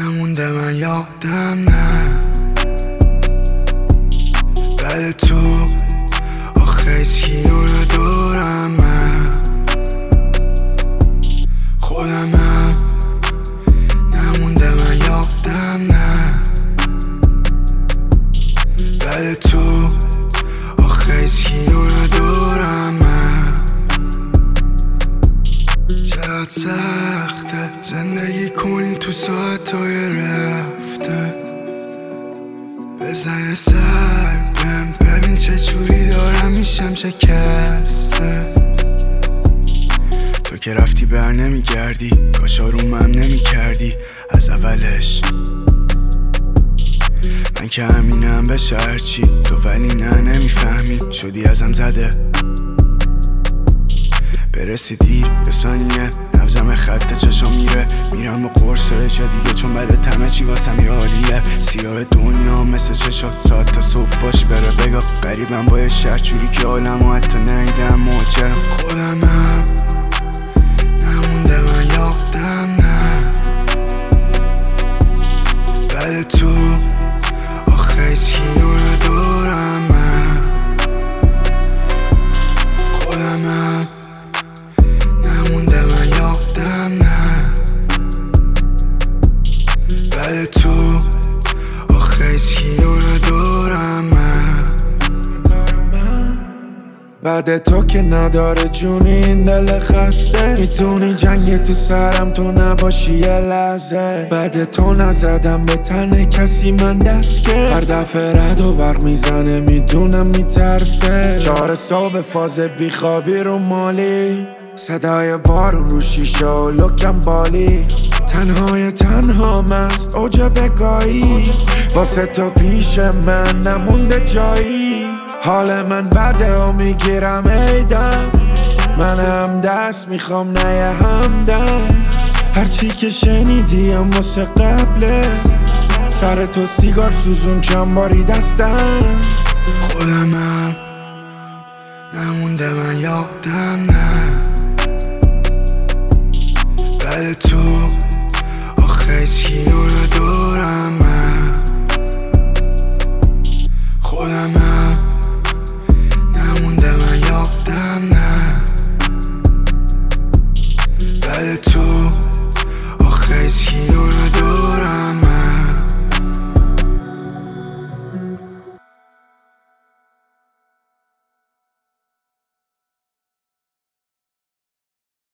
نمونده من یادم نه بعد تو آخه هیچکیو ندارم من خودمم نمونده من یادم نه بعد تو آخه هیچکیو ندارم من چقدر سخته زندگی کنی تو ساعتهای رفته بزن سر ببین چه جوری دارم میشم شکسته تو که رفتی بر نمیگردی کاش آرومم نمیکردی از اولش من که همینم بشه هرچی تو ولی نه نمیفهمی شدی ازم زده برسی دیر یه ثانیه نبزم خط چشم میرم با قرصای چه دیگه چون بعد همه چی واسم یه حالیه سیاه دنیا مثل چشات ساعت تا صبح باش بره بگاه قریبم با یه شهر جوری که عالمو حتی ندیدم مهاجرم خودمم نمونده من یادم نه بعد تو آخه هیچکیو ندارم من خودمم نمونده من یادم نه بعد تو آخه هیچکیو ندارم من بعد تو که نداره جونی این دل خسته میتونی جنگ تو سرم تو نباشی یه لحظه بعد تو نزدم به تن کسی من دست کرد هر دفعه رد و برق میزنه میدونم میترسه 4 صبح فاز بیخوابی رو مالی صدای بارون رو شیشه و لکم بالی تنها مست اوج بگاهی واسه تو پیش من نمونده جایی حال من بده و میگیرم ایدم من هم دست میخوام نه یه همدم هرچی که شنیدیم واسه قبله سر تو سیگار سوزون چند باری دستم خودمم نمونده من یادم نه بعد تو